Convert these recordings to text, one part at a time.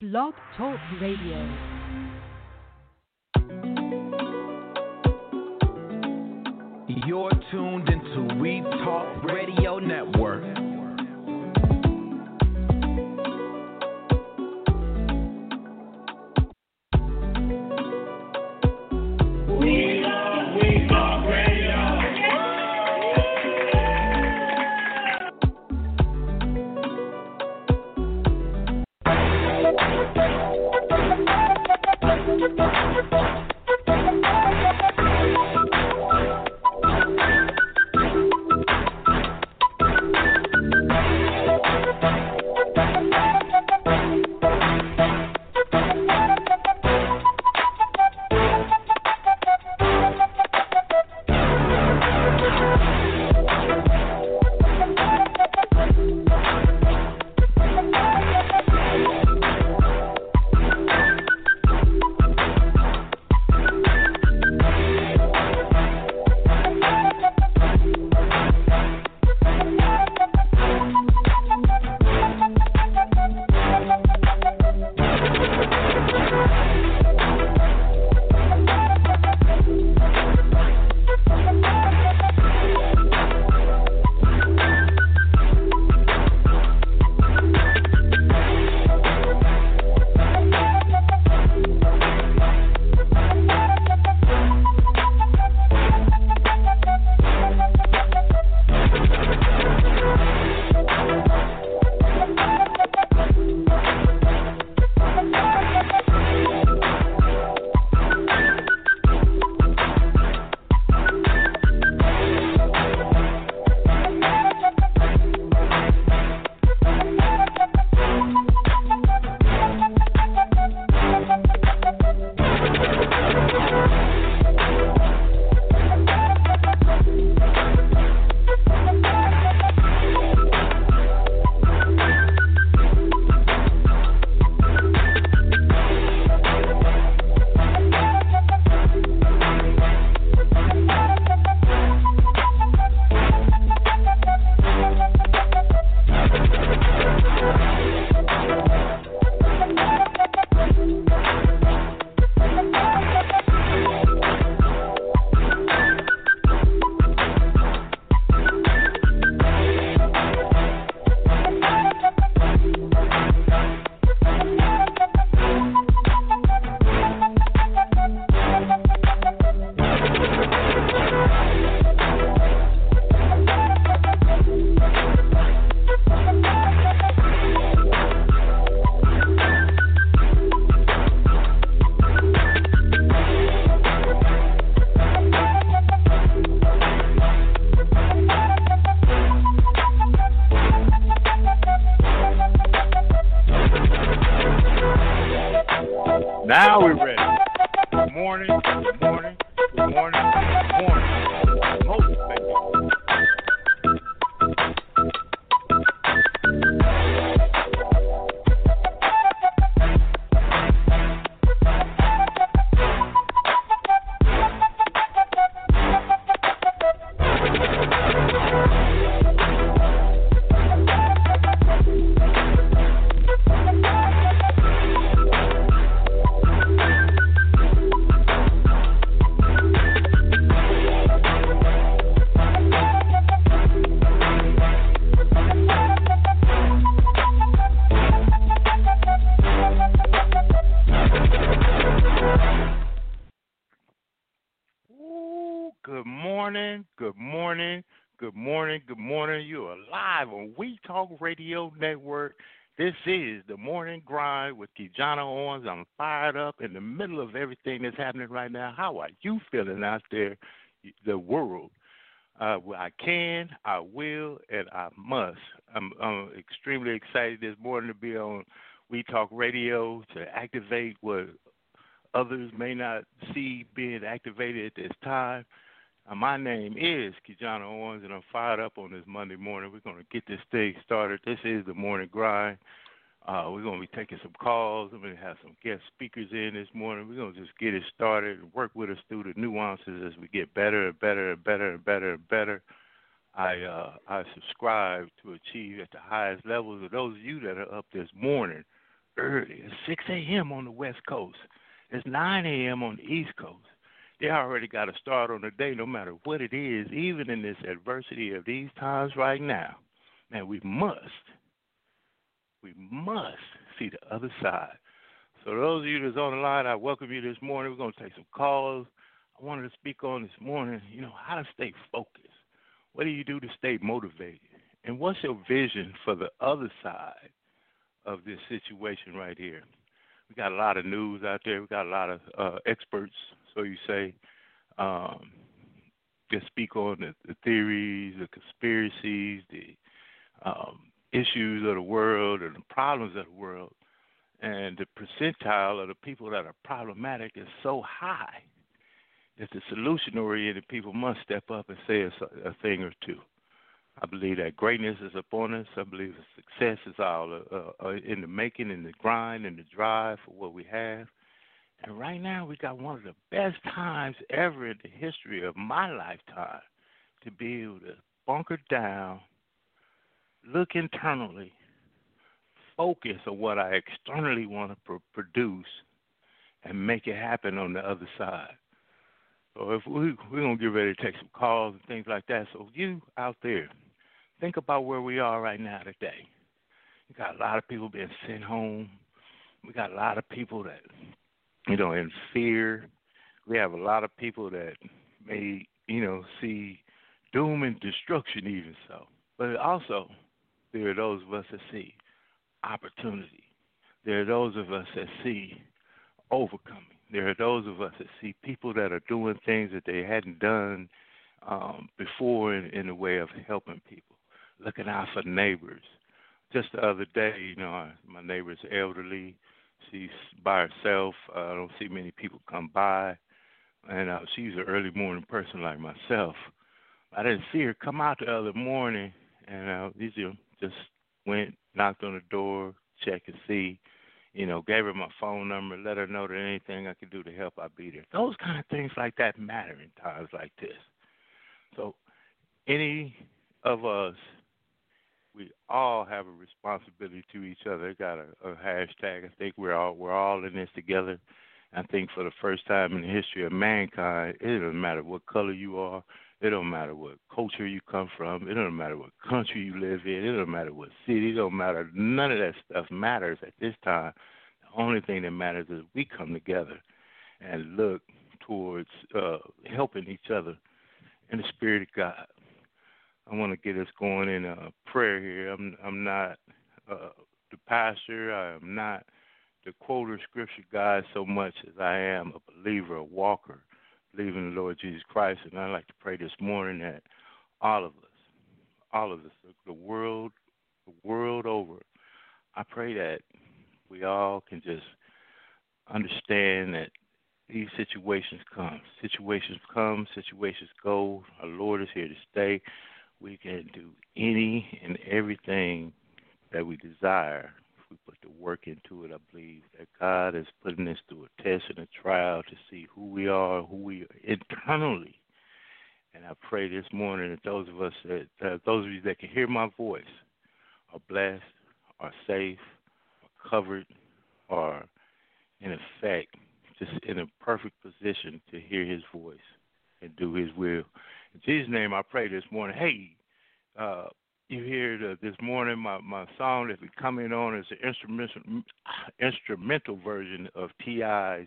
Blog Talk Radio. You're tuned into We Talk Radio Network. Now we're ready. Good morning, good morning, good morning, good morning. Motivate. Good morning, good morning, good morning, good morning. You are live on We Talk Radio Network. This is the morning grind with Kijana Owens. I'm fired up in the middle of everything that's happening right now. How are you feeling out there, the world? I can, I will, and I must. I'm extremely excited this morning to be on We Talk Radio to activate what others may not see being activated at this time. My name is Kijana Owens, and I'm fired up on this Monday morning. We're going to get this thing started. This is the morning grind. We're going to be taking some calls. I'm going to have some guest speakers in this morning. We're going to just get it started and work with us through the nuances as we get better and better and better and better and better. I subscribe to achieve at the highest levels. Of those of you that are up this morning, early. It's 6 a.m. on the West Coast. It's 9 a.m. on the East Coast. They already got a start on the day no matter what it is, even in this adversity of these times right now. Man, we must see the other side. So those of you that's on the line, I welcome you this morning. We're going to take some calls. I wanted to speak on this morning, how to stay focused. What do you do to stay motivated? And what's your vision for the other side of this situation right here? We got a lot of news out there. We got a lot of experts, so you say, that speak on the theories, the conspiracies, the issues of the world and the problems of the world. And the percentile of the people that are problematic is so high that the solution-oriented people must step up and say a thing or two. I believe that greatness is upon us. I believe that success is all in the making, in the grind, in the drive for what we have. And right now, we got one of the best times ever in the history of my lifetime to be able to bunker down, look internally, focus on what I externally want to produce, and make it happen on the other side. So if we're going to get ready to take some calls and things like that. So you out there, think about where we are right now today. We got a lot of people being sent home. We got a lot of people that, in fear. We have a lot of people that may, see doom and destruction even so. But also, there are those of us that see opportunity. There are those of us that see overcoming. There are those of us that see people that are doing things that they hadn't done before in the way of helping people, looking out for neighbors. Just the other day, my neighbor's elderly. She's by herself. I don't see many people come by. And she's an early morning person like myself. I didn't see her come out the other morning, and just went, knocked on the door, check and see, gave her my phone number, let her know that anything I could do to help, I'd be there. Those kind of things like that matter in times like this. So any of us, we all have a responsibility to each other. They got a hashtag. I think we're all in this together. I think for the first time in the history of mankind, it doesn't matter what color you are. It don't matter what culture you come from. It doesn't matter what country you live in. It doesn't matter what city. It don't matter. None of that stuff matters at this time. The only thing that matters is we come together and look towards helping each other in the spirit of God. I want to get us going in a prayer here. I'm not the pastor. I am not the quoter scripture guy so much as I am a believer, a walker, believing in the Lord Jesus Christ. And I'd like to pray this morning that all of us, the world over, I pray that we all can just understand that these situations come, situations go. Our Lord is here to stay. We can do any and everything that we desire if we put the work into it. I believe that God is putting us through a test and a trial to see who we are internally. And I pray this morning that those of you that can hear my voice are blessed, are safe, are covered, are in effect just in a perfect position to hear his voice and do his will. In Jesus' name I pray this morning. Hey, you hear this morning my song that we coming on is an instrumental version of T.I.'s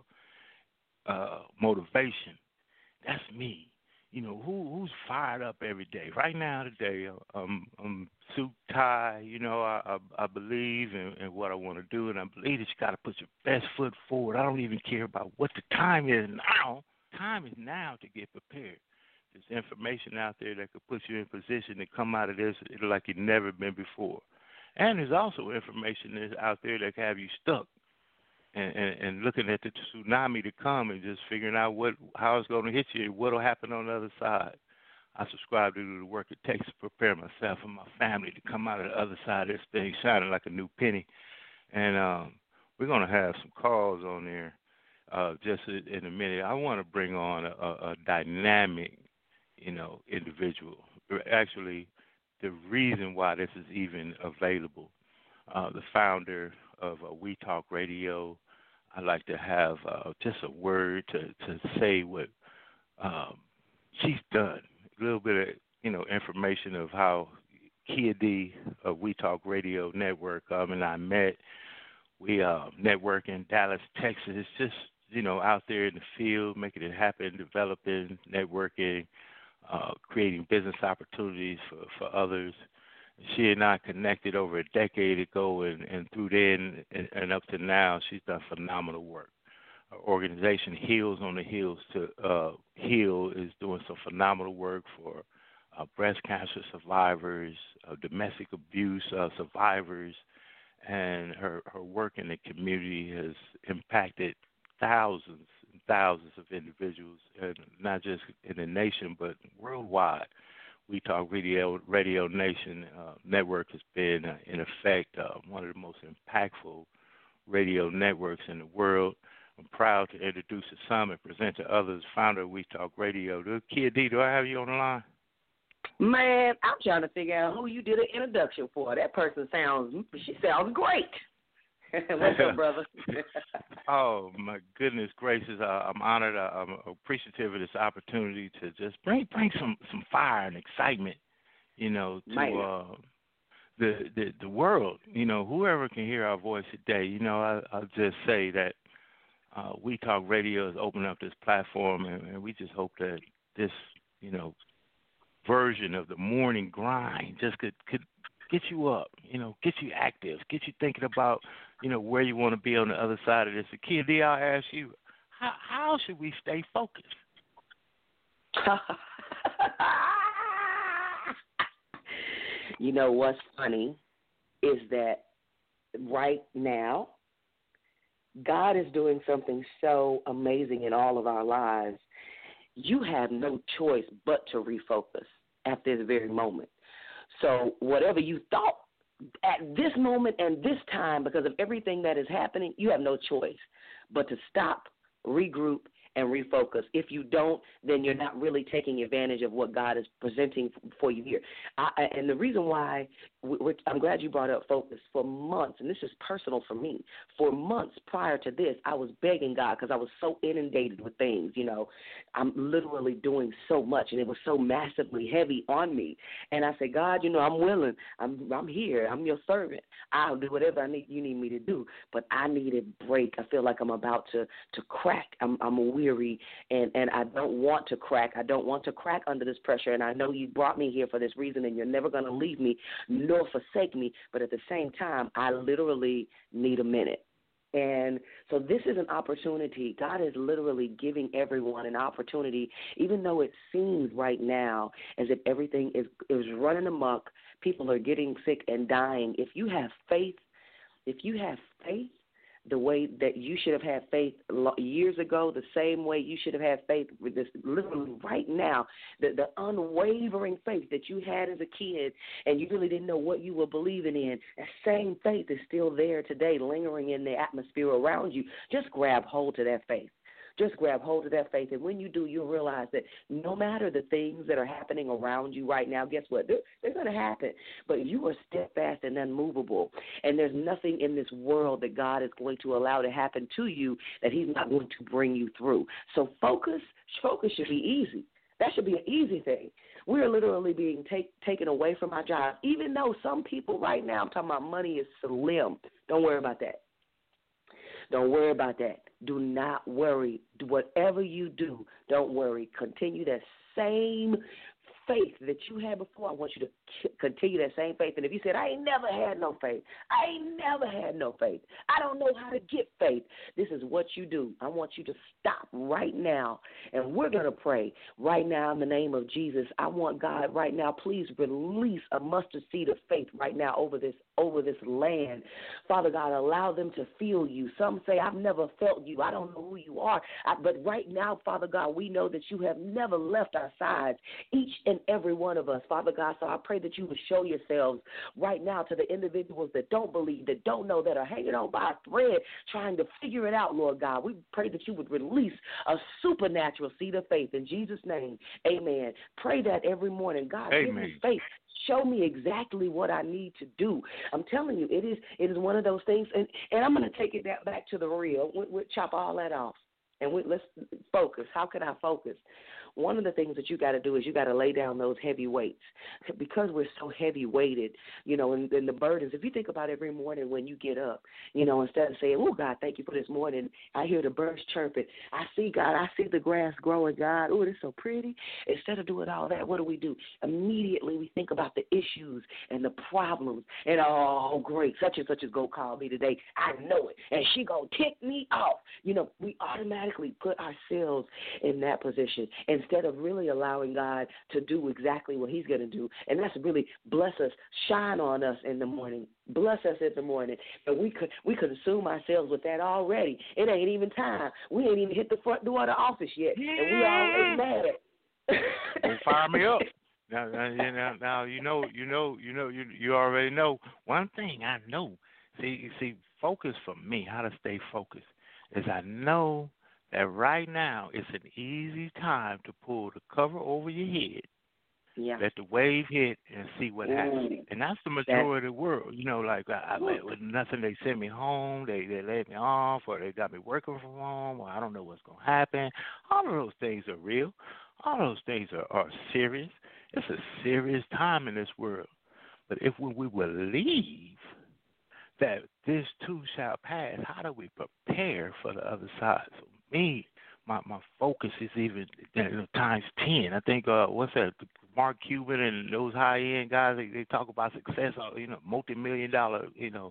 Motivation. That's me. Who's fired up every day? Right now today, I'm suit tie. I believe in what I want to do, and I believe that you got to put your best foot forward. I don't even care about what the time is now. Time is now to get prepared. There's information out there that could put you in position to come out of this like you've never been before. And there's also information that's out there that can have you stuck and looking at the tsunami to come and just figuring out how it's going to hit you and what will happen on the other side. I subscribe to do the work it takes to prepare myself and my family to come out of the other side of this thing shining like a new penny. And we're going to have some calls on there just in a minute. I want to bring on a dynamic individual. Actually, the reason why this is even available, the founder of We Talk Radio. I'd like to have just a word to say what she's done. A little bit of information of how Kia D of We Talk Radio Network and I met. We network in Dallas, Texas. Just out there in the field, making it happen, developing, networking, creating business opportunities for others. She and I connected over a decade ago, and through then and up to now, she's done phenomenal work. Our organization, Heals on the Hills to Heal, is doing some phenomenal work for breast cancer survivors, domestic abuse survivors, and her work in the community has impacted thousands and thousands of individuals, and not just in the nation, but worldwide. We Talk Radio Nation network has been, in effect, one of the most impactful radio networks in the world. I'm proud to introduce to some and present to others, founder of We Talk Radio. Kia D, do I have you on the line? Man, I'm trying to figure out who you did an introduction for. That person sounds great. What's up, brother? Oh, my goodness gracious. I'm honored. I'm appreciative of this opportunity to just bring some fire and excitement, to the world. Whoever can hear our voice today, I'll just say that We Talk Radio has opened up this platform, and we just hope that this, version of the morning grind just could get you up, get you active, get you thinking about, where you want to be on the other side of this. So, Kia D, I'll ask you, how should we stay focused? What's funny is that right now, God is doing something so amazing in all of our lives. You have no choice but to refocus at this very moment. So whatever you thought at this moment and this time, because of everything that is happening, you have no choice but to stop, regroup, and refocus. If you don't, then you're not really taking advantage of what God is presenting for you here. And the reason why, I'm glad you brought up focus. For months, and this is personal for me, for months prior to this, I was begging God because I was so inundated with things. I'm literally doing so much, and it was so massively heavy on me. And I said, God, I'm willing. I'm here. I'm your servant. I'll do whatever you need me to do. But I need a break. I feel like I'm about to crack. I'm weary, and I don't want to crack. I don't want to crack under this pressure, and I know you brought me here for this reason, and you're never going to leave me nor forsake me, but at the same time, I literally need a minute. And so this is an opportunity. God is literally giving everyone an opportunity, even though it seems right now as if everything is running amok, people are getting sick and dying. If you have faith, the way that you should have had faith years ago, the same way you should have had faith with this literally right now, the unwavering faith that you had as a kid and you really didn't know what you were believing in, that same faith is still there today, lingering in the atmosphere around you. Just grab hold to that faith. Just grab hold of that faith, and when you do, you'll realize that no matter the things that are happening around you right now, guess what? They're going to happen, but you are steadfast and unmovable, and there's nothing in this world that God is going to allow to happen to you that he's not going to bring you through. So focus should be easy. That should be an easy thing. We're literally being taken away from our jobs, even though some people right now, I'm talking about money is slim. Don't worry about that. Don't worry about that. Do not worry. Whatever you do, don't worry. Continue that same faith that you had before. I want you to continue that same faith. And if you said, I ain't never had no faith, I don't know how to get faith, this is what you do. I want you to stop right now, and we're going to pray right now in the name of Jesus. I want God right now, please release a mustard seed of faith right now over this land. Father God, allow them to feel you. Some say, I've never felt you. I don't know who you are. But right now, Father God, we know that you have never left our sides, each and every one of us, Father God. So I pray that you would show yourselves right now to the individuals that don't believe, that don't know, that are hanging on by a thread, trying to figure it out, Lord God. We pray that you would release a supernatural seed of faith in Jesus' name. Amen. Pray that every morning. God, Amen. give me faith Show me exactly what I need to do. I'm telling you, it is one of those things, and I'm going to take it back to the real. We'll chop all that off, and let's focus. How can I focus? One of the things that you got to do is you got to lay down those heavy weights, because we're so heavy weighted, and the burdens. If you think about every morning when you get up, instead of saying, "Oh God, thank you for this morning," I hear the birds chirping. I see God. I see the grass growing. God, oh, it's so pretty. Instead of doing all that, what do? Immediately we think about the issues and the problems, and oh great, such and such is gonna call me today. I know it, and she gonna tick me off. We automatically put ourselves in that position instead of really allowing God to do exactly what he's going to do, and that's really bless us, shine on us in the morning, bless us in the morning. But we consume ourselves with that already. It ain't even time. We ain't even hit the front door of the office yet, and we already mad. Don't fire me up. Now, you already know. One thing I know, see, focus for me, how to stay focused, is I know that right now it's an easy time to pull the cover over your head, let the wave hit, and see what happens. And that's the majority of the world. With nothing, they send me home, they let me off, or they got me working from home, or I don't know what's going to happen. All of those things are real. All those things are serious. It's a serious time in this world. But if we believe that this too shall pass, how do we prepare for the other side? So me, my focus is even times 10. I think what's that? Mark Cuban and those high end guys, they talk about success. Multi-million-dollar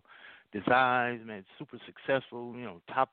designs, man, super successful. Top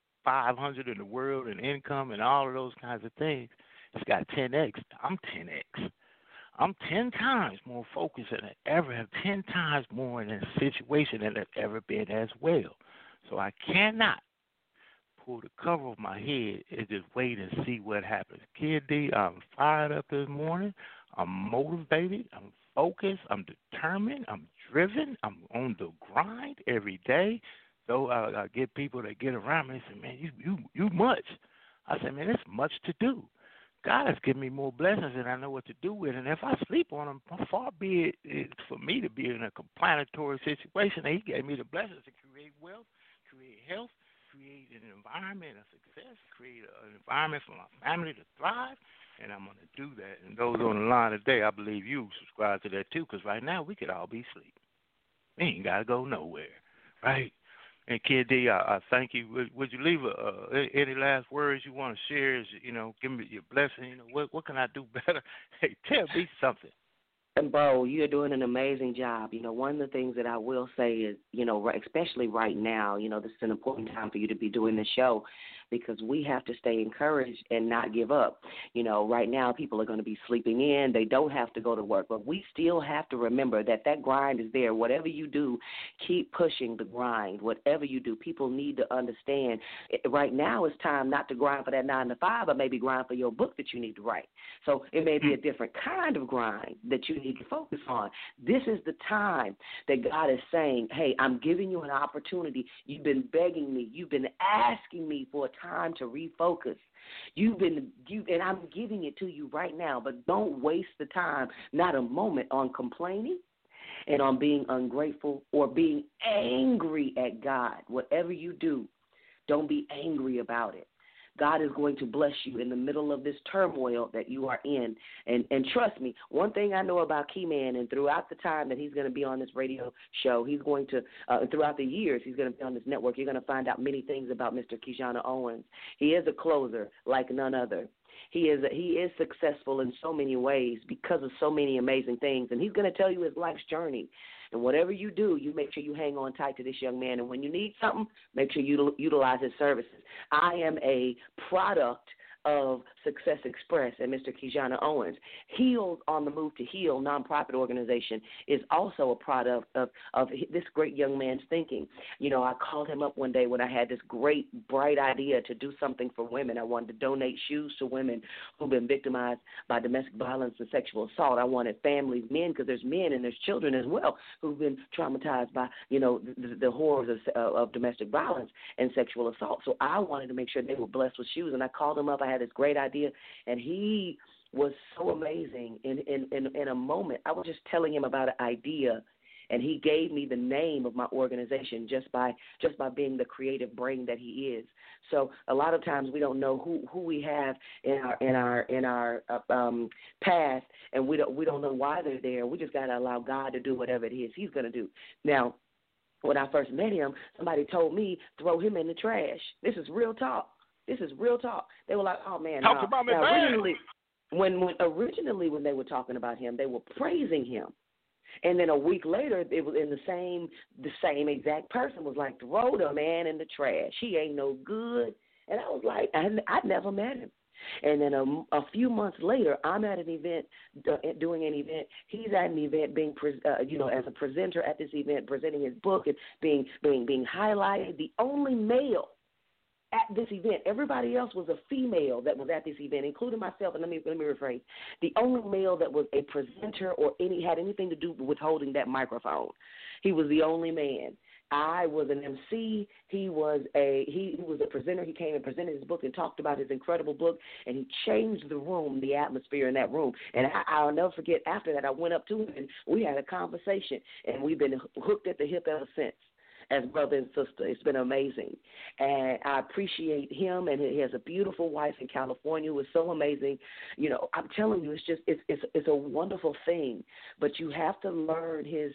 500 in the world in income and all of those kinds of things. It's got 10x. I'm 10x. I'm 10 times more focused than I ever have, 10 times more in a situation than I've ever been as well. So I cannot pull the cover over my head and just wait and see what happens. Kid D, I'm fired up this morning. I'm motivated. I'm focused. I'm determined. I'm driven. I'm on the grind every day. So I get people that get around me and say, man, you much. I say, man, there's much to do. God has given me more blessings than I know what to do with. And if I sleep on them, far be it for me to be in a complanatory situation. He gave me the blessings to create wealth, create health, create an environment of success, create an environment for my family to thrive. And I'm going to do that. And those on the line today, I believe you subscribe to that too, because right now we could all be asleep. We ain't got to go nowhere, right? And Kid D, I thank you. Would you leave any last words you want to share? Give me your blessing. What can I do better? Hey, tell me something. And, Bo, you're doing an amazing job. One of the things that I will say is, especially right now, this is an important time for you to be doing the show, because we have to stay encouraged and not give up. Right now people are going to be sleeping in. They don't have to go to work, but we still have to remember that grind is there. Whatever you do, keep pushing the grind. Whatever you do, people need to understand. Right now it's time not to grind for that 9 to 5, but maybe grind for your book that you need to write. So it may be a different kind of grind that you need to focus on. This is the time that God is saying, hey, I'm giving you an opportunity. You've been begging me. You've been asking me for a time to refocus. And I'm giving it to you right now, but don't waste the time, not a moment, on complaining and on being ungrateful or being angry at God. Whatever you do, don't be angry about it. God is going to bless you in the middle of this turmoil that you are in. And trust me, one thing I know about Keyman, and throughout the time that he's going to be on this radio show, he's going to, throughout the years he's going to be on this network, you're going to find out many things about Mr. Kijana Owens. He is a closer like none other. He is successful in so many ways because of so many amazing things, and he's going to tell you his life's journey. And whatever you do, you make sure you hang on tight to this young man. And when you need something, make sure you utilize his services. I am a product of Success Express and Mr. Kijana Owens. Heal on the Move to Heal nonprofit organization is also a product of this great young man's thinking. I called him up one day when I had this great, bright idea to do something for women. I wanted to donate shoes to women who've been victimized by domestic violence and sexual assault. I wanted families, men, because there's men and there's children as well who've been traumatized by, the horrors of domestic violence and sexual assault. So I wanted to make sure they were blessed with shoes, and I called him up. I had this great idea, and he was so amazing. In a moment, I was just telling him about an idea, and he gave me the name of my organization just by being the creative brain that he is. So a lot of times we don't know who we have in our past, and we don't know why they're there. We just got to allow God to do whatever it is He's going to do. Now, when I first met him, somebody told me throw him in the trash. This is real talk. This is real talk. They were like, "Oh man, talk about me, man." Originally when they were talking about him, they were praising him. And then a week later, it was in the same exact person was like, throw the man in the trash. He ain't no good. And I was like, I'd never met him. And then a few months later, I'm at an event, doing an event. He's at an event, being as a presenter at this event, presenting his book and being highlighted. The only male at this event. Everybody else was a female that was at this event, including myself. And let me rephrase. The only male that was a presenter or had anything to do with holding that microphone. He was the only man. I was an MC. He was a presenter. He came and presented his book and talked about his incredible book, and he changed the room, the atmosphere in that room. And I'll never forget, after that, I went up to him, and we had a conversation, and we've been hooked at the hip ever since. As brother and sister. It's been amazing. And I appreciate him, and he has a beautiful wife in California who is so amazing. You know, I'm telling you, it's a wonderful thing. But you have to learn his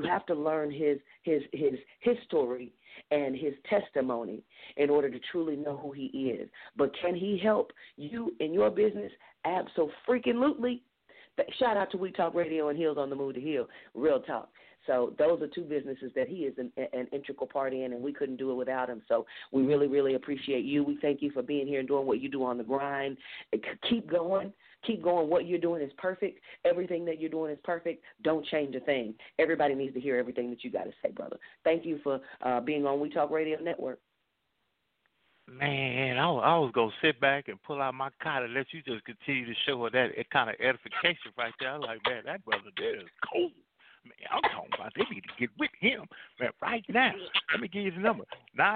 story and his testimony in order to truly know who he is. But can he help you in your business? Abso-freaking-lutely. Shout out to We Talk Radio and Heels on the Move to Heal. Real talk. So those are two businesses that he is an integral part in, and we couldn't do it without him. So we really, really appreciate you. We thank you for being here and doing what you do on the grind. Keep going. Keep going. What you're doing is perfect. Everything that you're doing is perfect. Don't change a thing. Everybody needs to hear everything that you got to say, brother. Thank you for being on We Talk Radio Network. Man, I was going to sit back and pull out my card and let you just continue to show her that kind of edification right there. I was like, man, that brother there is cool. Man, I'm talking about they need to get with him. Man, right now, let me give you the number,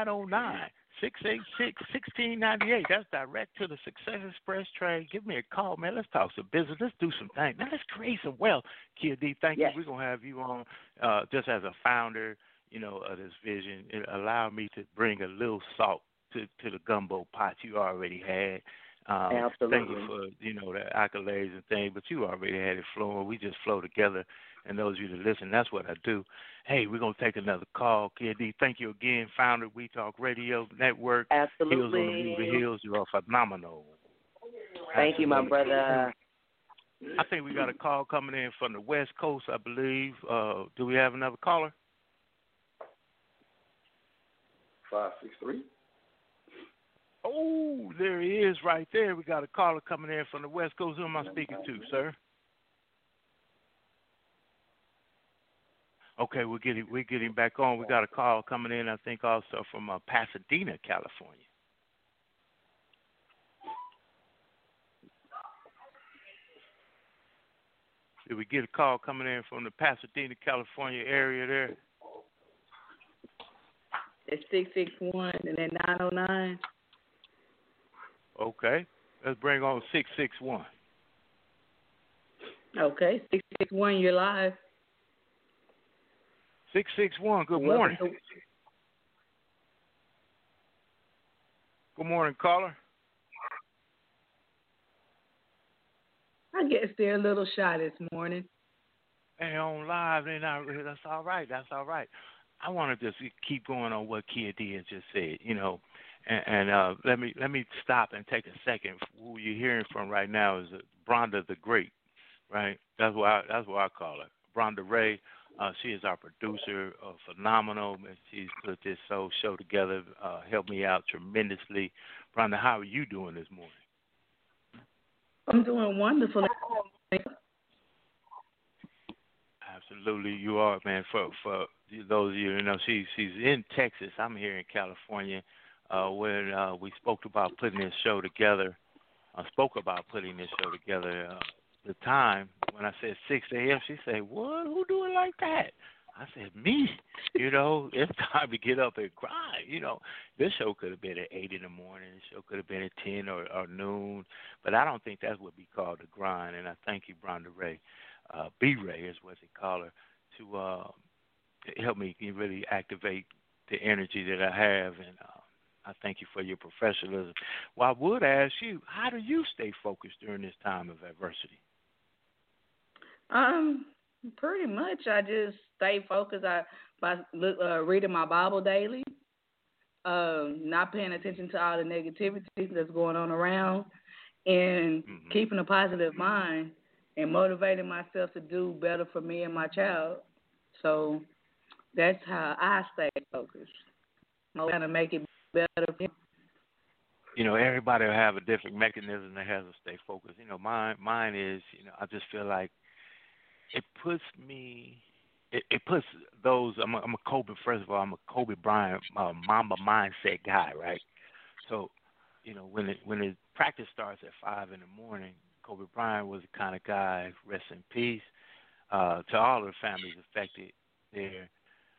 909-686-1698. That's direct to the Success Express train. Give me a call, man. Let's talk some business. Let's do some things. Man, let's create some wealth. Kid D, thank you. We're going to have you on just as a founder, of this vision. It allowed me to bring a little salt to the gumbo pot you already had. Absolutely. Thank you for, the accolades and things, but you already had it flowing. We just flow together. And those of you that listen, that's what I do. Hey, we're going to take another call. Kid D, thank you again, founder of We Talk Radio Network. Absolutely. Heels on the Move to Heels, you are phenomenal. Thank you, my brother. I think we got a call coming in from the West Coast, I believe. Do we have another caller? 563. Oh, there he is right there. We got a caller coming in from the West Coast. Who am I speaking to, sir? Okay, we're getting back on. We got a call coming in, I think, also from Pasadena, California. Did we get a call coming in from the Pasadena, California area there? It's 661 and then 909. Okay, let's bring on 661. Okay, 661, you're live. 661, good morning. Good morning, caller. I guess they're a little shy this morning. Hey, on live, that's all right. That's all right. I want to just keep going on what Kia D has just said, and let me stop and take a second. Who you're hearing from right now is Bronda the Great, right? That's what I call her, Bronda Ray. She is our producer, phenomenal. She's put this show together, helped me out tremendously. Bronda, how are you doing this morning? I'm doing wonderful. Absolutely, you are, man. For those of you who know, she's in Texas. I'm here in California. When we spoke about putting this show together, the time when I said 6 a.m., she said, "What? Who do it like that?" I said, me? It's time to get up and grind. This show could have been at 8 in the morning. This show could have been at 10 or noon. But I don't think that's what we call the grind. And I thank you, Brenda Ray. B-Ray is what they call her, to help me really activate the energy that I have. And I thank you for your professionalism. Well, I would ask you, how do you stay focused during this time of adversity? Pretty much, I just stay focused by reading my Bible daily, not paying attention to all the negativity that's going on around, and keeping a positive mind and motivating myself to do better for me and my child. So that's how I stay focused. I'm trying to make it better for him. Everybody will have a different mechanism that has to stay focused. Mine is, I just feel like it puts me, it puts those, I'm a Kobe, first of all, I'm a Kobe Bryant Mamba mindset guy, right? So, when the practice starts at 5 in the morning, Kobe Bryant was the kind of guy, rest in peace, to all of the families affected there.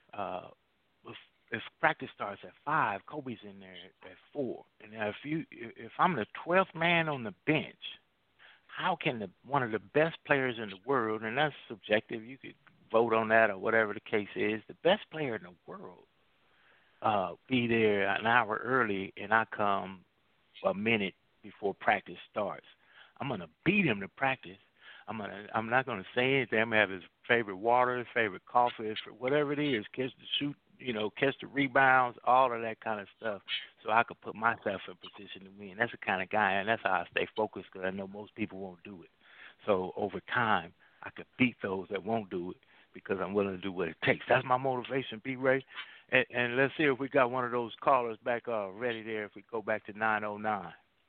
If practice starts at 5, Kobe's in there at 4. And now if I'm the 12th man on the bench, how can one of the best players in the world, and that's subjective, you could vote on that or whatever the case is, the best player in the world be there an hour early and I come a minute before practice starts? I'm going to beat him to practice. I'm not going to say anything. I'm going to have his favorite water, his favorite coffee, whatever it is, catch the shoot, catch the rebounds, all of that kind of stuff, so I could put myself in position to win. That's the kind of guy, and that's how I stay focused, because I know most people won't do it. So over time, I could beat those that won't do it because I'm willing to do what it takes. That's my motivation, B-Ray. And let's see if we got one of those callers back ready there if we go back to 909.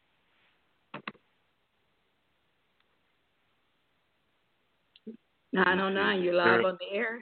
909, you're live on the air.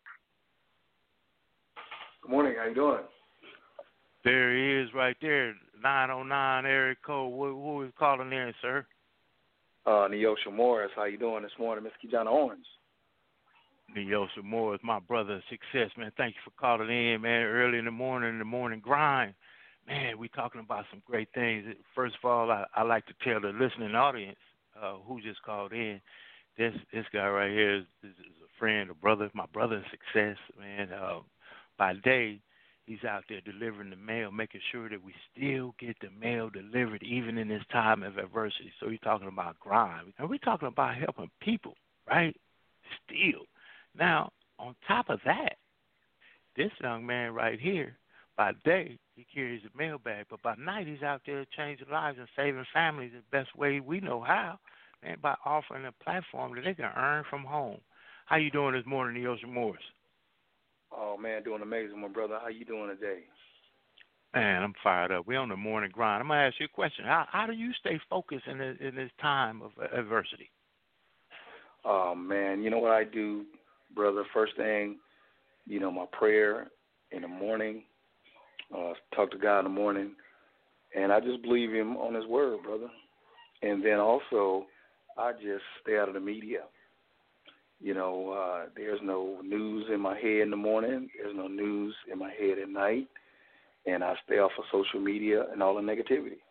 Good morning. How you doing? There he is right there, 909 area code. Who is calling in, sir? Neosha Morris. How you doing this morning, Miss Kijana Owens? Neosha Morris, my brother of success, man. Thank you for calling in, man, early in the morning grind. Man, we talking about some great things. First of all, I like to tell the listening audience who just called in, this guy right here is a friend, a brother, my brother of success, man. By day, he's out there delivering the mail, making sure that we still get the mail delivered even in this time of adversity. So he's talking about grind. And we're talking about helping people, right? Still. Now, on top of that, this young man right here, by day, he carries a mail bag, but by night he's out there changing lives and saving families the best way we know how, and by offering a platform that they can earn from home. How you doing this morning, Neosha Morris? Oh, man, doing amazing, my brother. How you doing today? Man, I'm fired up. We're on the morning grind. I'm going to ask you a question. How do you stay focused in this time of adversity? Oh, man, you know what I do, brother? First thing, my prayer in the morning, talk to God in the morning, and I just believe him on his word, brother. And then also, I just stay out of the media. There's no news in my head in the morning. There's no news in my head at night. And I stay off of social media and all the negativity.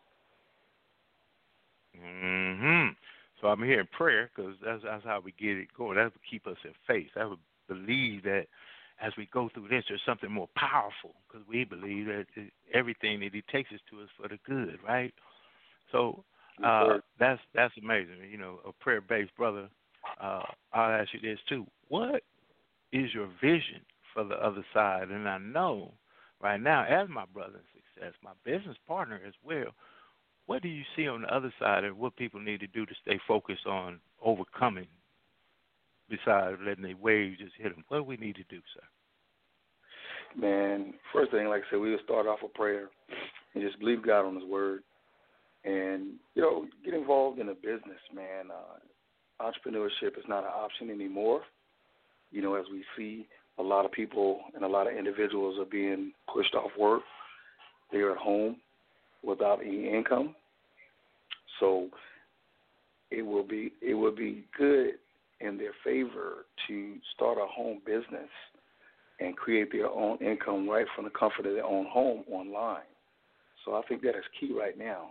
So I'm hearing prayer, because that's how we get it going. That would keep us in faith. That would believe that as we go through this, there's something more powerful, because we believe that everything that he takes us to is for the good, right? So that's amazing. A prayer-based brother. I'll ask you this too. What is your vision for the other side? And I know right now, as my brother in success, my business partner as well, what do you see on the other side, and what people need to do to stay focused on overcoming, besides letting the waves just hit them? What do we need to do, sir? Man, first thing, like I said, we would start off with prayer and just believe God on his word. And, get involved in a business, man. Entrepreneurship is not an option anymore. As we see, a lot of people and a lot of individuals are being pushed off work. They're at home without any income. So it will be good in their favor to start a home business and create their own income right from the comfort of their own home online. So I think that is key right now.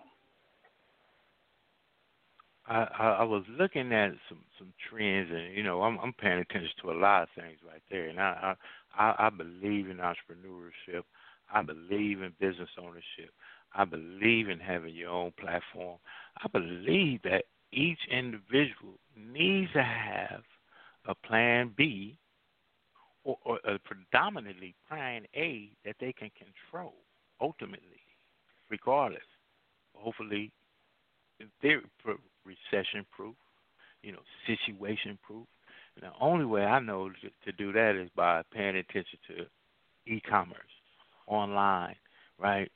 I was looking at some trends, and I'm paying attention to a lot of things right there, and I believe in entrepreneurship. I believe in business ownership. I believe in having your own platform. I believe that each individual needs to have a plan B or a predominantly plan A that they can control ultimately, regardless. Hopefully, in theory, recession-proof, situation-proof. And the only way I know to do that is by paying attention to e-commerce, online, right?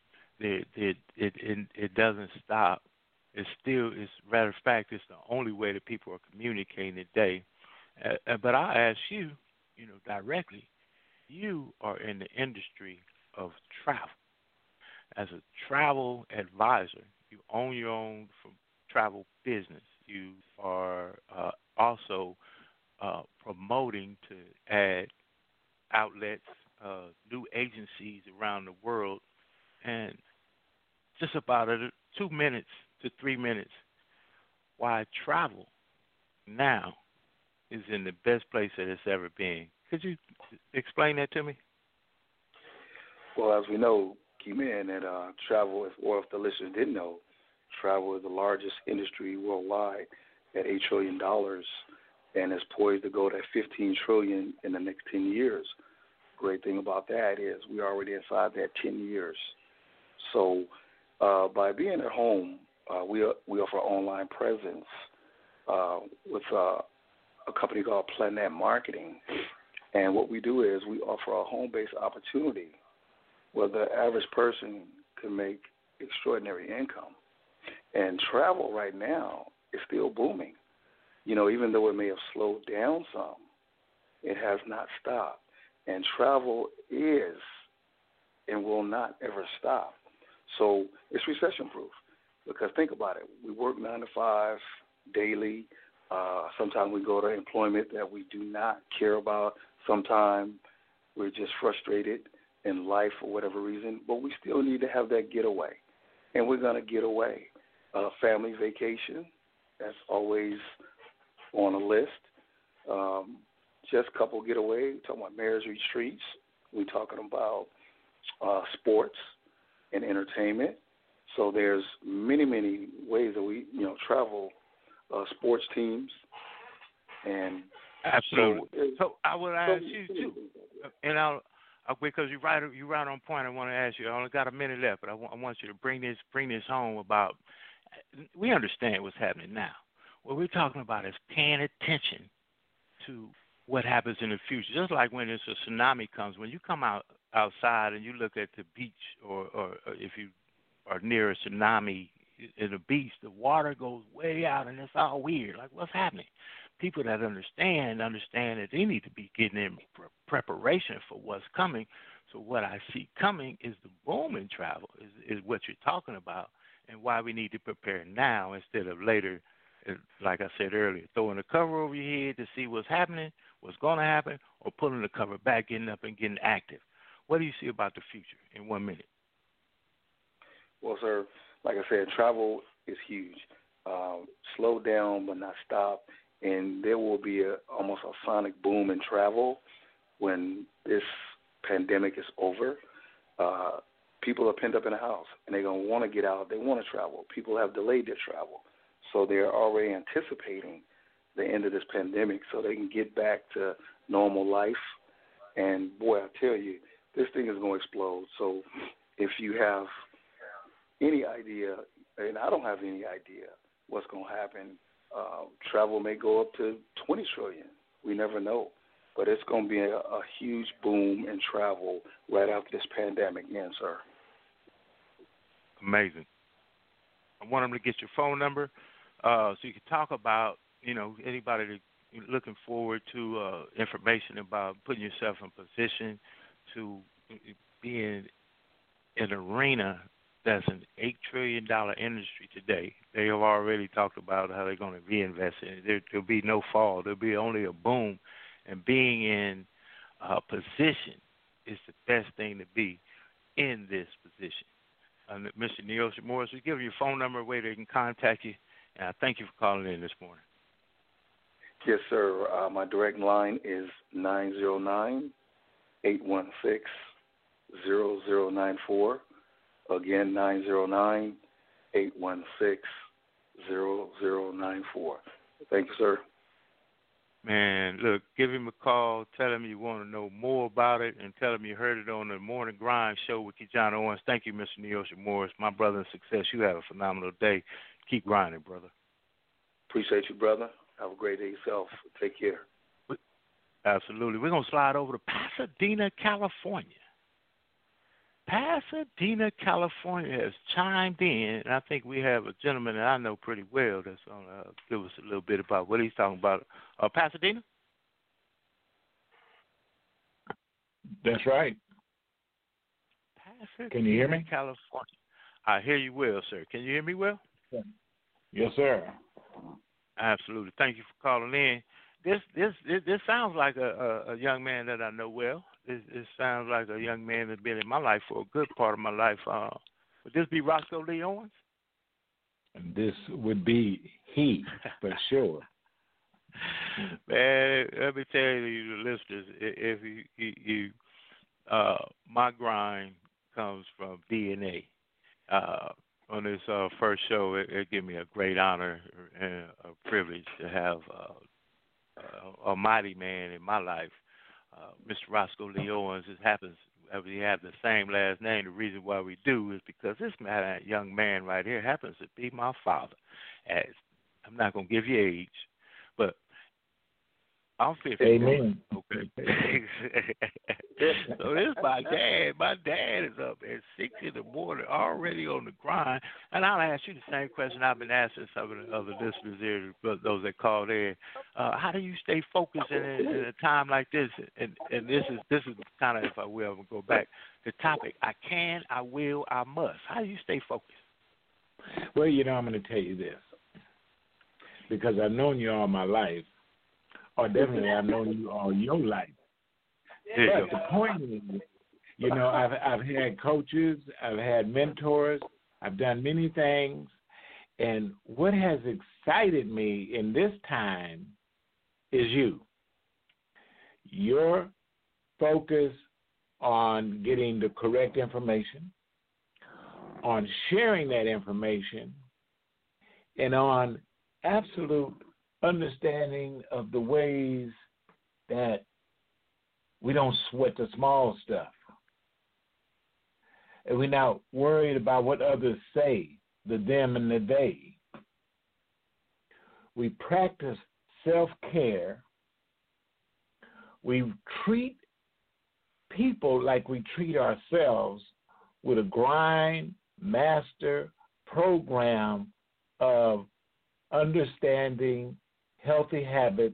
It doesn't stop. It's matter of fact, it's the only way that people are communicating today. But I'll ask you, directly, you are in the industry of travel. As a travel advisor, you own your own travel business. You are also promoting to add outlets, new agencies around the world, and just about 2 minutes to 3 minutes, why travel now is in the best place that it's ever been. Could you explain that to me? Well, as we know, Key-Man, that travel, if the listeners didn't know, travel is the largest industry worldwide at $8 trillion and is poised to go to $15 trillion in the next 10 years. Great thing about that is we're already inside that 10 years. So by being at home, we offer online presence with a company called Planet Marketing. And what we do is we offer a home-based opportunity where the average person can make extraordinary income. And travel right now is still booming. Even though it may have slowed down some, it has not stopped. And travel is and will not ever stop. So it's recession-proof because think about it. We work 9 to 5 daily. Sometimes we go to employment that we do not care about. Sometimes we're just frustrated in life for whatever reason, but we still need to have that getaway, and we're going to get away. Family vacation, that's always on a list. Just couple getaway, we're talking about marriage retreats. We're talking about sports and entertainment. So there's many, many ways that we, travel, sports teams. And absolutely. So I would ask you too, and because you're right on point. I want to ask you. I only got a minute left, but I want you to bring this home about. We understand what's happening now. What we're talking about is paying attention to what happens in the future. Just like when there's a tsunami comes, when you come outside and you look at the beach, or if you are near a tsunami in the beach, the water goes way out, and it's all weird. Like, what's happening? People that understand that they need to be getting in preparation for what's coming. So what I see coming is the boom in travel, is what you're talking about, and why we need to prepare now instead of later. Like I said earlier, throwing the cover over your head to see what's happening, what's going to happen, or pulling the cover back, getting up and getting active. What do you see about the future in 1 minute? Well, sir, like I said, travel is huge. Slow down but not stop, and there will be almost a sonic boom in travel when this pandemic is over. People are pent up in the house, and they're going to want to get out. They want to travel. People have delayed their travel. So they're already anticipating the end of this pandemic so they can get back to normal life. And, boy, I tell you, this thing is going to explode. So if you have any idea, and I don't have any idea what's going to happen, travel may go up to $20 trillion. We never know. But it's going to be a huge boom in travel right after this pandemic ends, sir. Amazing. I want them to get your phone number. So you can talk about, anybody that looking forward to information about putting yourself in position to be in an arena that's an $8 trillion industry today. They have already talked about how they're going to reinvest in it. There'll be no fall. There'll be only a boom. And being in a position it's the best thing to be in this position. Mr. Neosha Morris, we give you your phone number, a way they can contact you, and I thank you for calling in this morning. Yes, sir. My direct line is 909-816-0094. Again, 909-816-0094. Thank you, sir. Man, look, give him a call. Tell him you want to know more about it, and tell him you heard it on the Morning Grind show with Kijana Owens. Thank you, Mr. Neosha Morris. My brother in success, you have a phenomenal day. Keep grinding, brother. Appreciate you, brother. Have a great day yourself. Take care. Absolutely. We're going to slide over to Pasadena, California. Pasadena, California has chimed in, and I think we have a gentleman that I know pretty well that's going to give us a little bit about what he's talking about. Pasadena? That's right. Pasadena, can you hear me? California. I hear you well, sir. Can you hear me well? Yes, sir. Absolutely. Thank you for calling in. This sounds like a young man that I know well. This sounds like a young man that's been in my life for a good part of my life. Would this be Roscoe Lee Owens? This would be he, for sure. Man, let me tell you, the listeners, if you my grind comes from DNA. On this first show, it gave me a great honor and a privilege to have a mighty man in my life, Mr. Roscoe Lee Owens. It happens we have the same last name. The reason why we do is because this man, young man right here happens to be my father. I'm not going to give you age, but I'm 50. Amen. Okay. So this is my dad. My dad is up at 6 in the morning already on the grind. And I'll ask you the same question I've been asking some of the other listeners here, those that called in. How do you stay focused in a time like this? And this is kind of, if I will, I'm going to go back. The topic, I can, I will, I must. How do you stay focused? Well, I'm going to tell you this. Because I've known you all my life. Or definitely I've known you all your life. But the point is, I've had coaches, I've had mentors, I've done many things, and what has excited me in this time is you. Your focus on getting the correct information, on sharing that information, and on absolute understanding of the ways that we don't sweat the small stuff. And we're not worried about what others say, the them and the they. We practice self-care. We treat people like we treat ourselves with a grind, master program of understanding healthy habits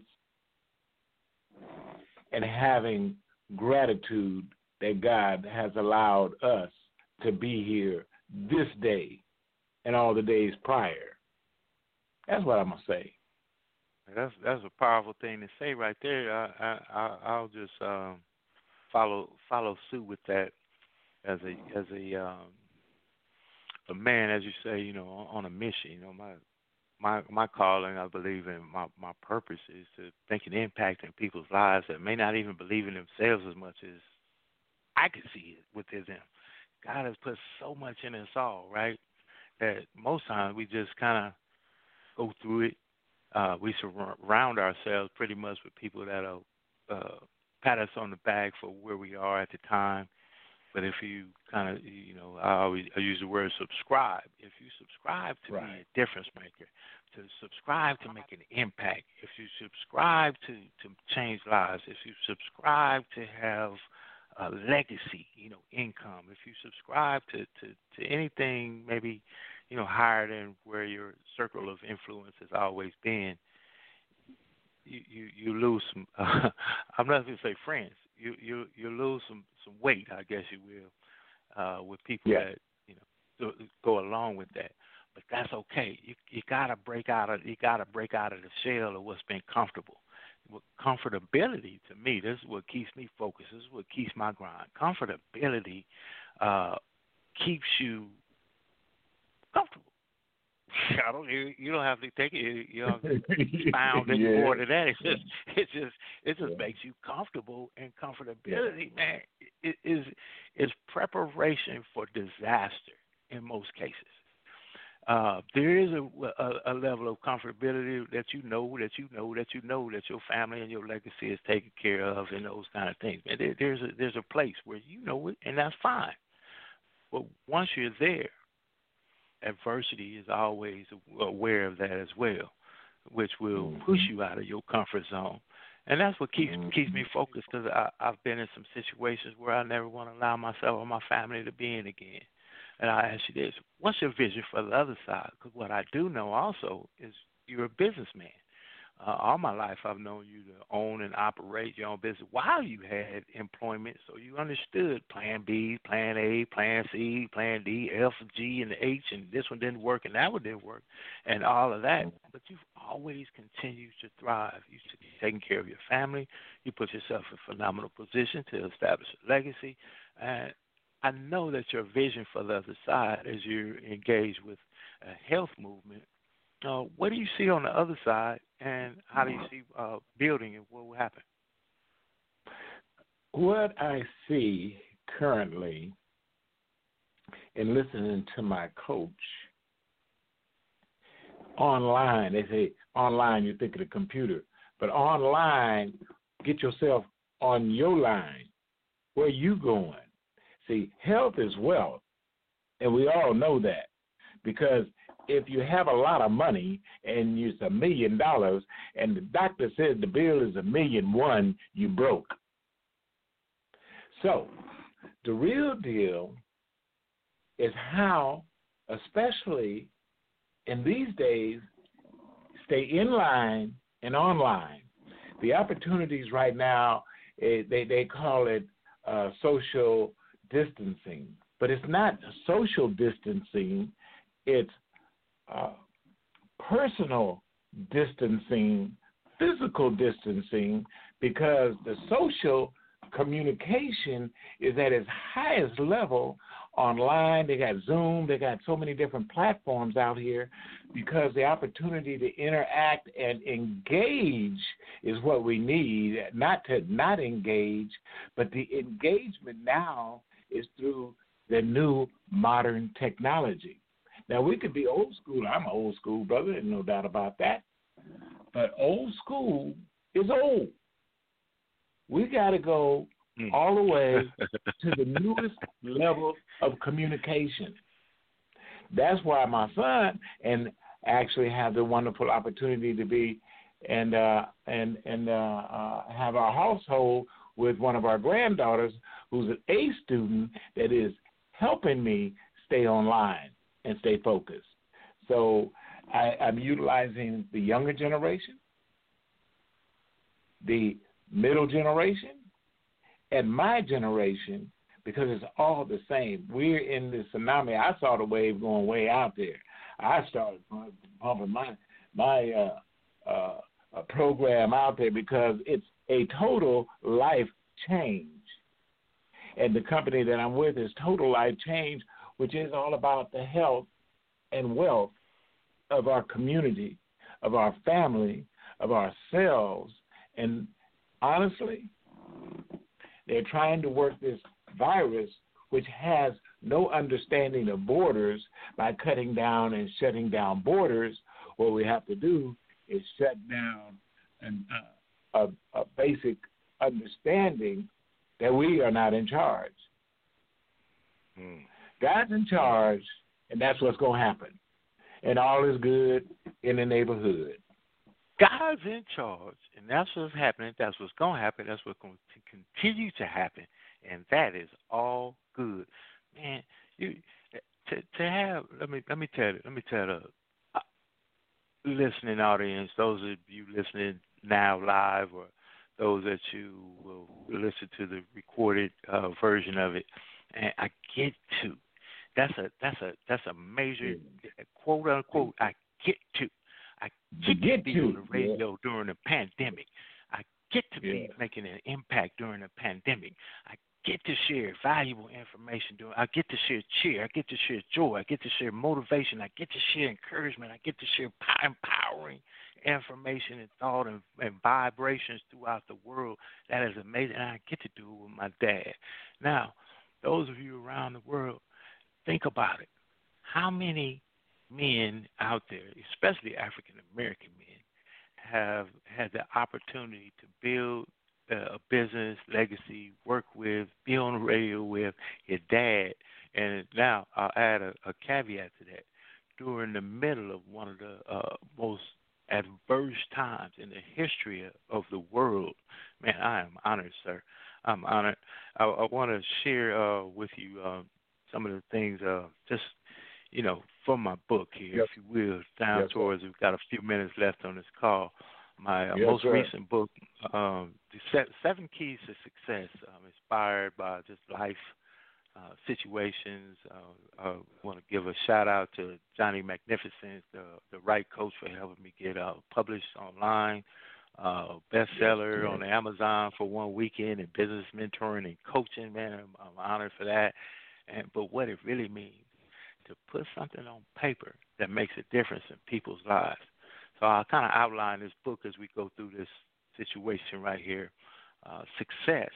and having gratitude that God has allowed us to be here this day and all the days prior. That's what I'm going to say. That's a powerful thing to say right there. I'll just follow suit with that as a man, as you say, on a mission. My calling, I believe in my purpose is to make an impact in people's lives that may not even believe in themselves as much as I can see it within them. God has put so much in us all, right, that most times we just kind of go through it. We surround ourselves pretty much with people that'll pat us on the back for where we are at the time. But if you kind of, I use the word subscribe. If you subscribe to be a difference maker, to subscribe to make an impact, if you subscribe to change lives, if you subscribe to have a legacy, income, if you subscribe to anything maybe, higher than where your circle of influence has always been, you lose some, I'm not going to say friends, you lose some weight, I guess you will, with people that go along with that. But that's okay. You gotta break out of the shell of what's been comfortable. comfortability to me, this is what keeps me focused. This is what keeps my grind. Comfortability keeps you comfortable. You don't have to take it. You don't have to expound any more to that. It just makes you comfortable, and comfortability, man, is preparation for disaster in most cases. There is a level of comfortability that you know that your family and your legacy is taken care of, and those kind of things. And there's a place where you know it, and that's fine. But once you're there, adversity is always aware of that as well, which will push you out of your comfort zone. And that's what keeps me focused, because I've been in some situations where I never want to allow myself or my family to be in again. And I ask you this, what's your vision for the other side? Because what I do know also is you're a businessman. All my life I've known you to own and operate your own business while you had employment, so you understood plan B, plan A, plan C, plan D, F, G, and the H, and this one didn't work and that one didn't work, and all of that. But you've always continued to thrive. You've taken care of your family. You put yourself in a phenomenal position to establish a legacy. And I know that your vision for the other side, as you're engaged with a health movement, what do you see on the other side, and how do you see building and what will happen? What I see currently in listening to my coach, online, they say online, you think of the computer, but online, get yourself on your line. Where you going? See, health is wealth, and we all know that, because if you have a lot of money and it's $1 million and the doctor says the bill is $1.1 million, you broke. So the real deal is how, especially in these days, stay in line and online. The opportunities right now, they call it social distancing, but it's not social distancing, it's personal distancing, physical distancing, because the social communication is at its highest level online. They got Zoom, they got so many different platforms out here, because the opportunity to interact and engage is what we need, not to not engage, but the engagement now is through the new modern technology. Now, we could be old school. I'm an old school brother, and no doubt about that. But old school is old. We got to go all the way to the newest level of communication. That's why my son and actually have the wonderful opportunity to be and have our household with one of our granddaughters who's an A student that is helping me stay online and stay focused. So I'm utilizing the younger generation, the middle generation, and my generation, because it's all the same. We're in this tsunami. I saw the wave going way out there. I started pumping my program out there because it's a total life change. And the company that I'm with is Total Life Change, which is all about the health and wealth of our community, of our family, of ourselves. And honestly, they're trying to work this virus, which has no understanding of borders, by cutting down and shutting down borders. What we have to do is shut down a basic understanding that we are not in charge. God's in charge, and that's what's going to happen. And all is good in the neighborhood. God's in charge, and that's what's happening. That's what's going to happen. That's what's going to continue to happen, and that is all good, man. You to have. Let me tell the listening audience, those of you listening now live, or those that you will listen to the recorded version of it, and I get to. That's a major quote unquote. I get to be on the radio during the pandemic. I get to be making an impact during a pandemic. I get to share valuable information. I get to share cheer. I get to share joy. I get to share motivation. I get to share encouragement. I get to share empowering information and thought and vibrations throughout the world. That is amazing. And I get to do it with my dad. Now, those of you around the world, think about it. How many men out there, especially African American men, have had the opportunity to build a business legacy, work with, be on the radio with your dad? And now I'll add a caveat to that. During the middle of one of the most adverse times in the history of the world, man, I am honored, sir. I'm honored. I want to share with you some of the things, just, from my book here, if you will, down towards, we've got a few minutes left on this call. My most recent book, The 7 Keys to Success, inspired by just life situations. I want to give a shout out to Johnny Magnificent, the right coach, for helping me get published online, bestseller on Amazon for one weekend, and business mentoring and coaching. Man, I'm honored for that. But what it really means, to put something on paper that makes a difference in people's lives. So I'll kind of outline this book as we go through this situation right here. Success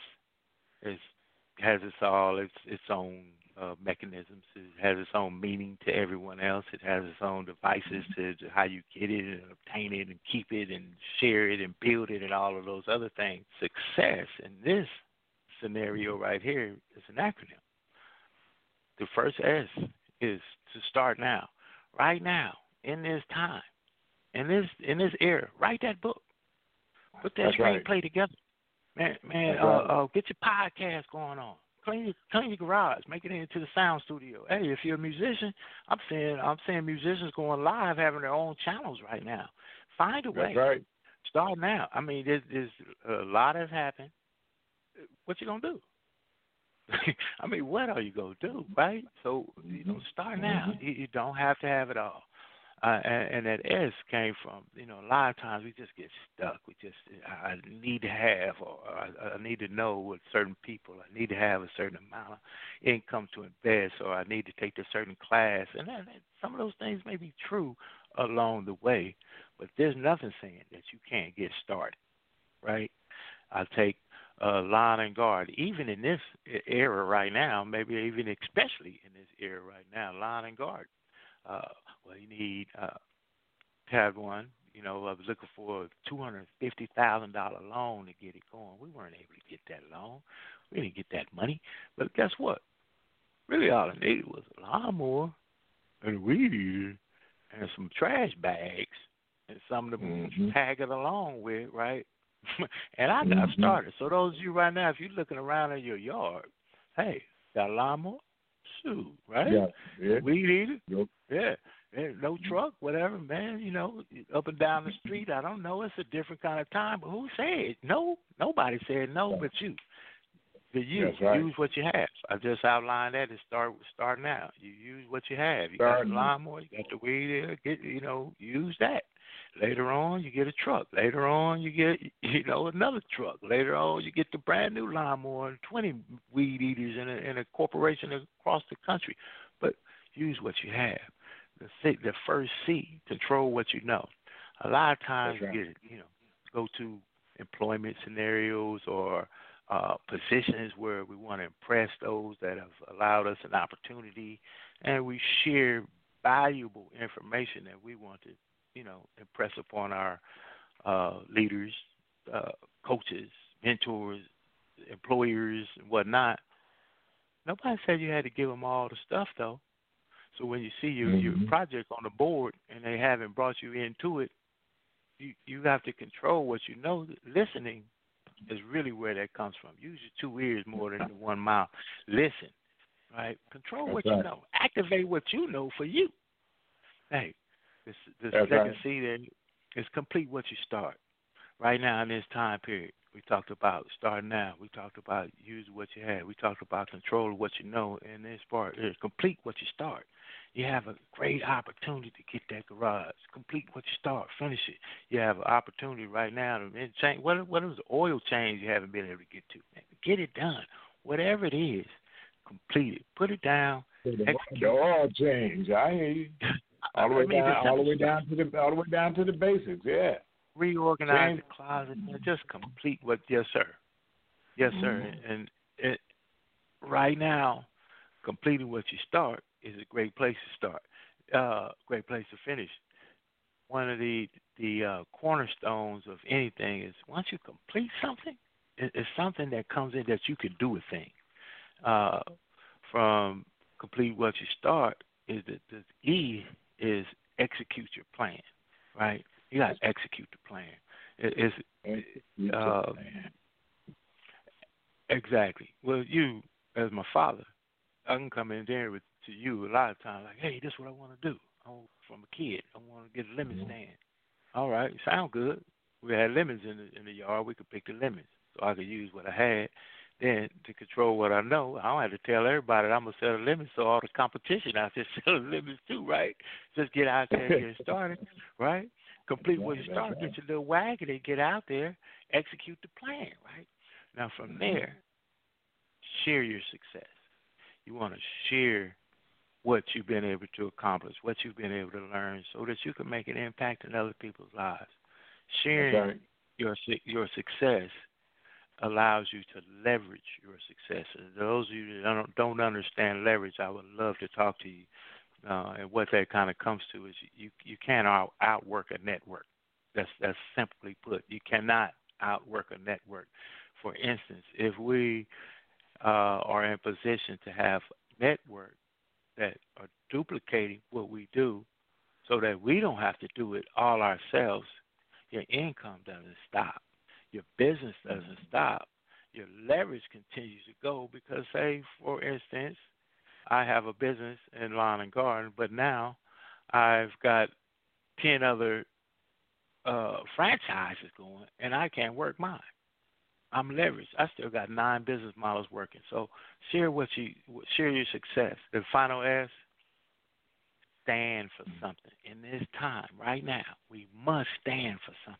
has its own mechanisms. It has its own meaning to everyone else. It has its own devices to how you get it and obtain it and keep it and share it and build it and all of those other things. Success in this scenario right here is an acronym. The first S is to start now, right now, in this time, in this era. Write that book. Put that screenplay together. Man, get your podcast going on. Clean your garage. Make it into the sound studio. Hey, if you're a musician, I'm seeing musicians going live, having their own channels right now. Find a way. That's right. Start now. I mean, there's a lot has happened. What you gonna do? I mean, what are you going to do, right? So, start now. You don't have to have it all. And that S came from, a lot of times we just get stuck. I need to have, or I need to know with certain people. I need to have a certain amount of income to invest, or I need to take a certain class. And some of those things may be true along the way, but there's nothing saying that you can't get started, right? I take line and guard, even in this era right now, maybe even especially in this era right now, line and guard. Well, you need to have one. I was looking for a $250,000 loan to get it going. We weren't able to get that loan. We didn't get that money. But guess what? Really all I needed was a lawnmower and a weed eater and some trash bags and something to tag it along with, right? And I got started. So those of you right now, if you're looking around in your yard, hey, got a lawnmower? Shoot, right? Yeah. Weed eater? Yep. Yeah. No truck, whatever, man, up and down the street. I don't know. It's a different kind of time. But who said no? Nobody said no but you. Use what you have. I just outlined that and start now. You use what you have. You got the lawnmower, you got the weed eater, use that. Later on, you get a truck. Later on, you get, another truck. Later on, you get the brand new lawnmower and 20 weed eaters in a corporation across the country. But use what you have. The first C, control what you know. A lot of times you go to employment scenarios or positions where we want to impress those that have allowed us an opportunity, and we share valuable information that we want to impress upon our leaders, coaches, mentors, employers, and whatnot. Nobody said you had to give them all the stuff, though. So when you see your project on the board and they haven't brought you into it, you have to control what you know. Listening is really where that comes from. Use your 2 ears more than the 1 mouth. Listen, right? Control what you know. Activate what you know for you. Hey, this legacy that is complete what you start. Right now in this time period, we talked about start now. We talked about use what you have. We talked about control what you know. And this part is complete what you start. You have a great opportunity to get that garage. Complete what you start, finish it. You have an opportunity right now to change. What is the oil change you haven't been able to get to? Man, get it done. Whatever it is, complete it. Put it down. The oil change. I hear you. All the way down to the basics. Yeah. Reorganize the closet and just complete what. Yes, sir. Yes, sir. And right now, completing what you start is a great place to start. Great place to finish. One of the cornerstones of anything is once you complete something, it's something that comes in that you can do a thing. From complete what you start is that the E is execute your plan, right? You got to execute the plan. Exactly. Well, you, as my father, I can come in there to you a lot of times like, hey, this is what I want to do. From a kid, I want to get a lemon stand. All right, sound good. We had lemons in the yard. We could pick the lemons, so I could use what I had. Then to control what I know, I don't have to tell everybody that I'm gonna sell the lemons. So all the competition out there selling lemons too, right? Just get out there and get started, right? Complete what you start. Get your little wagon and get out there, execute the plan, right? Now from there, share your success. You want to share what you've been able to accomplish, what you've been able to learn, so that you can make an impact in other people's lives. Sharing your success allows you to leverage your success. And those of you that don't understand leverage, I would love to talk to you. And what that kind of comes to is you can't outwork a network. That's simply put. You cannot outwork a network. For instance, if we are in position to have network that are duplicating what we do so that we don't have to do it all ourselves, your income doesn't stop. Your business doesn't stop. Your leverage continues to go because, say, for instance, I have a business in lawn and garden, but now I've got 10 other franchises going, and I can't work mine. I'm leveraged. I still got 9 business models working. So share your success. The final S, stand for something. In this time, right now, we must stand for something.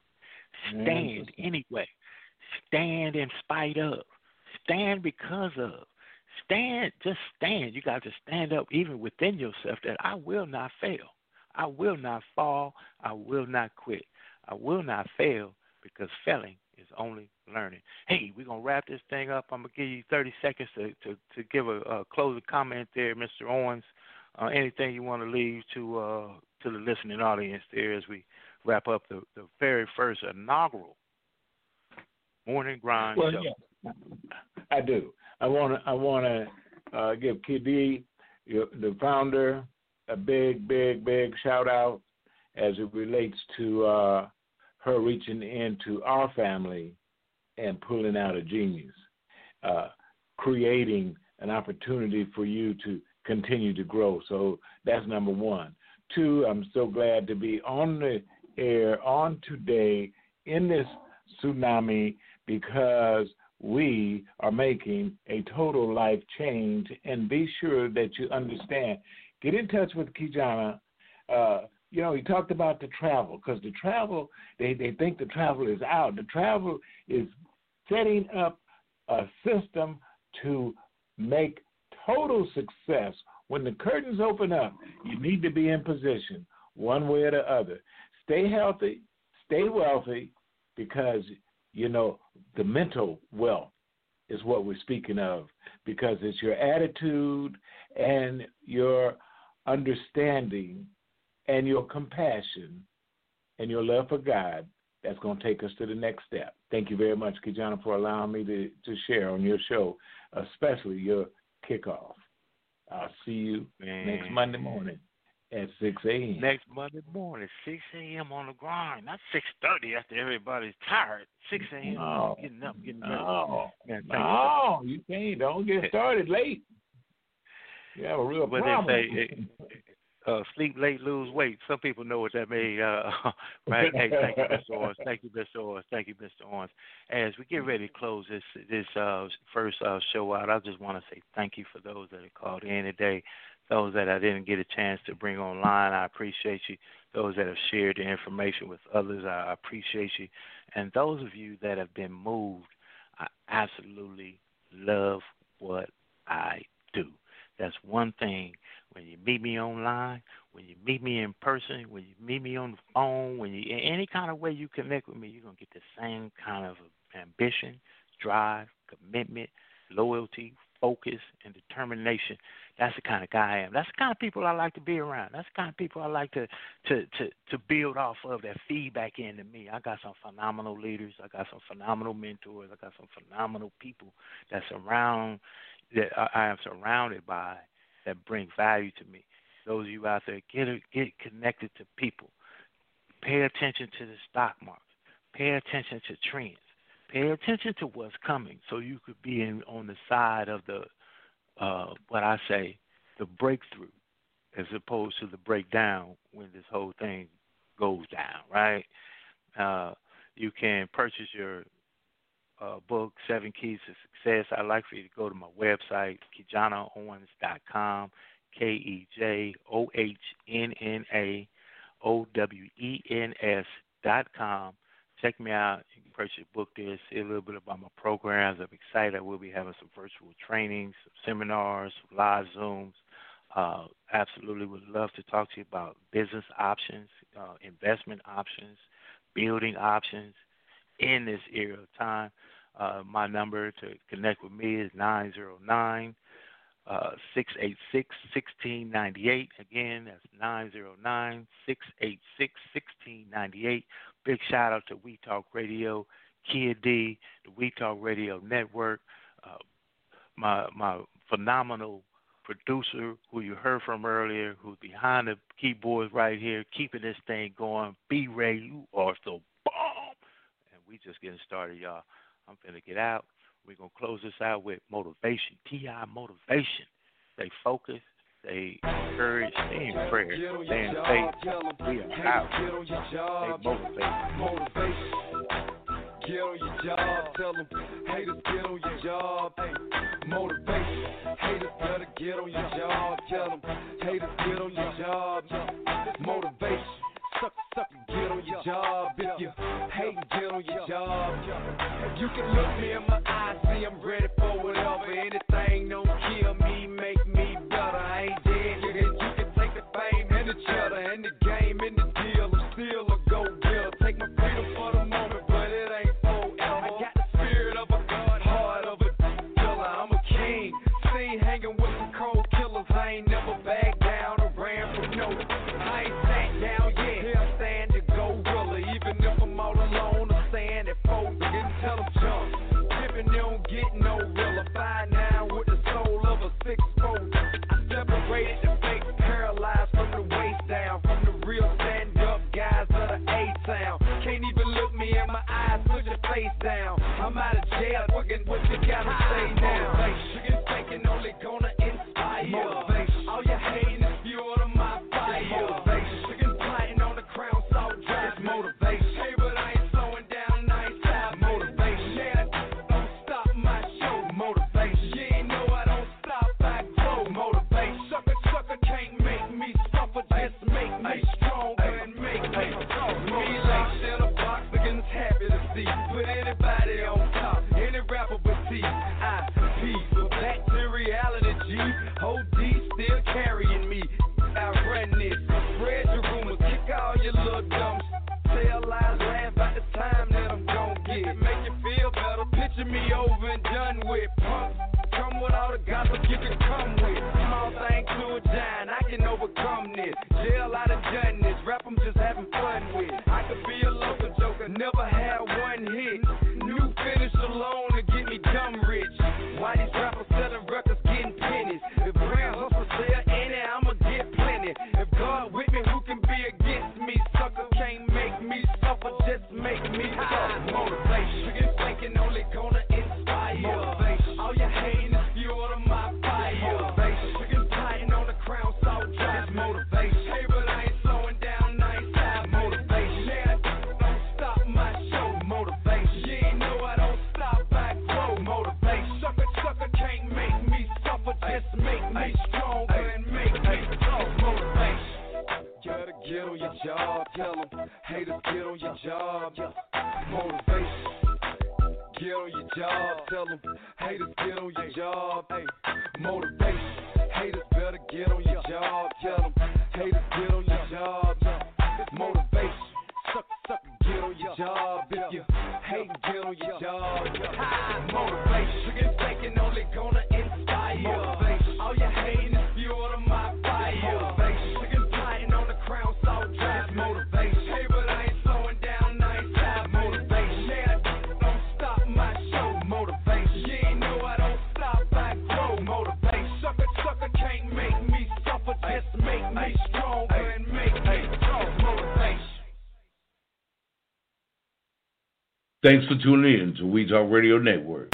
Stand anyway. Stand in spite of. Stand because of. Stand, just stand. You got to stand up even within yourself that I will not fail. I will not fall. I will not quit. I will not fail because failing is only learning. Hey, we're going to wrap this thing up. I'm going to give you 30 seconds to give a closing comment there, Mr. Owens. Anything you want to leave to the listening audience there as we wrap up the very first inaugural Morning Grind show. Yeah, I do. I want to give KD, the founder, a big shout out as it relates to her reaching into our family and pulling out a genius, creating an opportunity for you to continue to grow. So that's number one. 2, I'm so glad to be on the air on today in this tsunami because we are making a total life change, and be sure that you understand. Get in touch with Kijana. He talked about the travel because the travel, they think the travel is out. The travel is setting up a system to make total success. When the curtains open up, you need to be in position one way or the other. Stay healthy, stay wealthy, because, the mental wealth is what we're speaking of, because it's your attitude and your understanding and your compassion and your love for God that's going to take us to the next step. Thank you very much, Kijana, for allowing me to share on your show, especially your kickoff. I'll see you next Monday morning at 6 a.m. Next Monday morning, 6 a.m. on the grind. Not 6:30 after everybody's tired. 6 a.m. Getting up, getting ready. You can't. Don't get started late. You have a real problem. They say, sleep late, lose weight. Some people know what that means, right? Hey, thank you, Mr. Owens. Thank you, Mr. Owens. Thank you, Mr. Owens. As we get ready to close this first show out, I just want to say thank you for those that have called in today. Those that I didn't get a chance to bring online, I appreciate you. Those that have shared the information with others, I appreciate you. And those of you that have been moved, I absolutely love what I do. That's one thing. When you meet me online, when you meet me in person, when you meet me on the phone, when you any kind of way you connect with me, you're going to get the same kind of ambition, drive, commitment, loyalty, focus, and determination. That's the kind of guy I am. That's the kind of people I like to be around. That's the kind of people I like to build off of, that feedback into me. I got some phenomenal leaders. I got some phenomenal mentors. I got some phenomenal people that I am surrounded by that bring value to me. Those of you out there, get connected to people. Pay attention to the stock market. Pay attention to trends. Pay attention to what's coming so you could be on the side of the, the breakthrough as opposed to the breakdown when this whole thing goes down, right? You can purchase your book, 7 Keys to Success. I'd like for you to go to my website, KeJohnaOwens.com, KeJohnaOwens.com. Check me out. You can purchase a book there, see a little bit about my programs. I'm excited. We'll be having some virtual trainings, some seminars, some live Zooms. Absolutely would love to talk to you about business options, investment options, building options in this era of time. My number to connect with me is 909-686-1698. Again, that's 909-686-1698. Big shout out to We Talk Radio, Kia D, the We Talk Radio Network, my phenomenal producer who you heard from earlier, who's behind the keyboards right here, keeping this thing going. B-Ray, you are so bomb. And we just getting started, y'all. I'm finna get out. We're going to close this out with motivation, T.I. motivation. Stay focused, stay encouraged, stay in prayer, stay in faith. We are out. Stay motivated. Get on your job, tell them haters get on your job. Hey, motivation, haters better get on your job. Tell them haters get on your job. Motivation, sucker, get on your job. If you hate, get on your job. You can look me in my eyes, see I'm ready for whatever. Anything don't kill me, make me better. I ain't dead, you can take the fame and the cheddar and the game and the deal. I'm still a go-getter. Take my freedom for the moment, but it ain't forever. I got the spirit of a god, heart of a killer. I'm a king, seen hanging with some cold killers. I ain't never backed down or ran from no. I ain't sat down yet, here I stand to gorilla. Even if I'm all alone, I'm saying that folks didn't tell them jump. Tipping, they don't get no realer. 5'9" with the soul of a 6'4". I separated the fake, paralyzed from the waist down, from the real stand-up guys of the A-Town. Can't even look me in my eyes, put your face down. I'm out of jail, working what you gotta say now. Motivation, thinking only gonna inspire. Motivation, all your hating is fuel to my fire. Motivation, chicken plotting on the crown, salt dry. It's motivation, hey, but I ain't slowing down, I ain't stopping. Motivation, yeah, don't stop my show. Motivation, you ain't know I don't stop, I grow. Motivation, sucker can't make me suffer, just make me stronger and make me grow. Relax in a box, begins happy to see. Put anybody on top, any rapper but T. I peace, but back to reality, G. OD still carrying me. I run this, spread your rumors, kick all your little dumb tell lies, laugh about the time that I'm gon' get. Make you feel better, picture me over and done with. Pump, come with all the gossip you can come with. Small thing to a giant, I can overcome this. Jail, I done done this, rap I'm just having fun with. I could be a local joker, never had one hit. New finish alone to get me dumb rich. Why these rappers selling records, getting pennies? If real hustle sell any, I'ma get plenty. If God with me, who can be against me? Sucker can't make me suffer, just make me tough. Motivation, you thinking only gonna inspire. Motivation, all your hating is fuel to my fire. Motivation, you can plotting on the crown, salt dry. Motivation, hey, but I ain't slowing down, I ain't stopping. Motivation, yeah, don't stop my show. Motivation, you ain't know I don't stop, I grow. Motivation, sucker can't make me suffer, just make me stronger and make get on your job. Tell them haters get on your job. Motivation. Get on your job, tell them haters get on your job. Hey, motivation, haters better get on your job. Tell them haters get on your job. Motivation, sucker, get on your job. If you hate, get on your job. Motivation, chicken bacon only gonna inspire. Motivation, all your hating is fuel to my fire. Motivation, chicken plotting on the crown, so drive. Motivation, hey, but I ain't slowing down, I ain't stopping. Motivation, yeah, don't stop my show. Motivation, you ain't know I don't stop, I grow. Motivation, sucker can't make me suffer, just make me stronger and make me grow. Motivation. Thanks for tuning in to We Talk Radio Network.